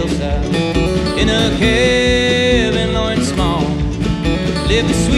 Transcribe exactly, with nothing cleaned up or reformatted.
hillside in a cabin low and small. Lived a sweet